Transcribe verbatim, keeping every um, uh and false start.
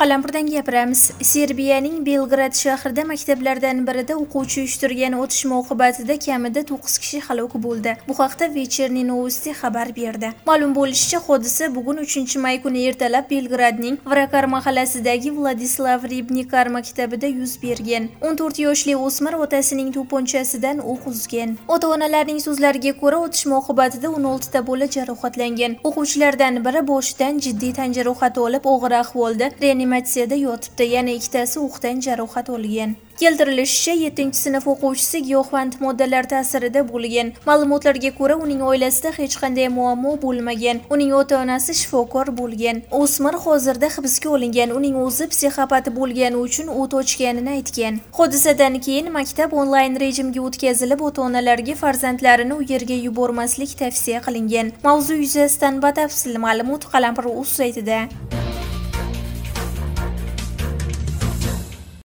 Qalampirdan gapiramiz. Serbiyaning Belgrad shahrida maktablardan birida o'quvchi uyushtirgan otishma oqibatida kamida to'qqiz kishi halok bo'ldi. Bu haqda Вечерний Новости xabar berdi. Ma'lum bo'lishicha, hodisa bugun uchinchi may kuni ertalab Belgradning Vrakar mahallasidagi Vladislav Ribnikar maktabida yuz bergan. o'n to'rt yoshli o'smir otasining to'pponchasidan o'q uzgan. Ota-onalarning so'zlariga ko'ra, otishma oqibatida o'n olti ta bola jarohatlangan. O'quvchilardan biri boshidan jiddiy tan jarohati olib, og'ir ahvolda reanimatsiyada yotibdi, yana ikkitasi o'qdan jarohat olgan. Keltirilishicha, yettinchi sinf o'quvchisi giyohvand moddalar ta'sirida bo'lgan. Ma'lumotlarga ko'ra, uning oilasida hech qanday muammo bo'lmagan. Uning ota-onasi shifokor bo'lgan. O'smir hozirda hibsga olingan. Uning o'zi psixopat bo'lgani uchun o't ochganini aytgan. Hodisadan keyin maktab onlayn rejimga o'tkazilib, ota-onalarga farzandlarini u yerga yubormaslik tavsiya qilingan. Mavzu yuzasidan batafsil ma'lumot Qalampir.uz saytida.